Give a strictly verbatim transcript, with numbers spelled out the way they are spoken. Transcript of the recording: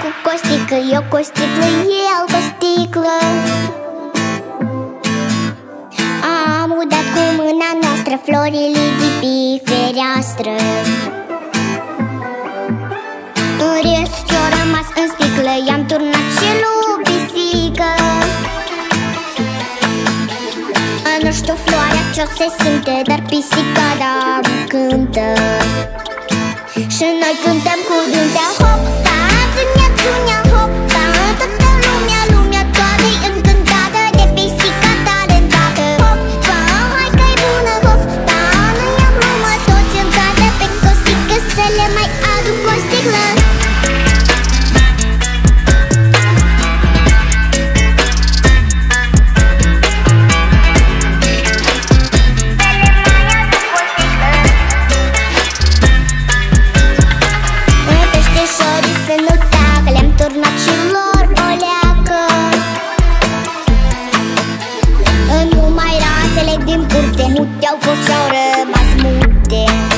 cu costică, eu cu o sticlă, el cu o sticlă. Am udat cu mâna noastră florile de pe fereastră. În rest ce-o rămas în sticlă i-am turnat și lui pisică. Nu știu floarea ce-o se simte, dar pisica da cântă. Și noi cântăm cu dânsea. Hop, ta, țânia, țânia, hop, ta. Toată lumea, lumea toată-i încântată de pisica talentată. Hop, ta, hai că-i bună, hop, ta. Nu e glumă, toți în cadă pe costică să le mai aduc o sticlă. Din curte mute au fost și-au rămas mute.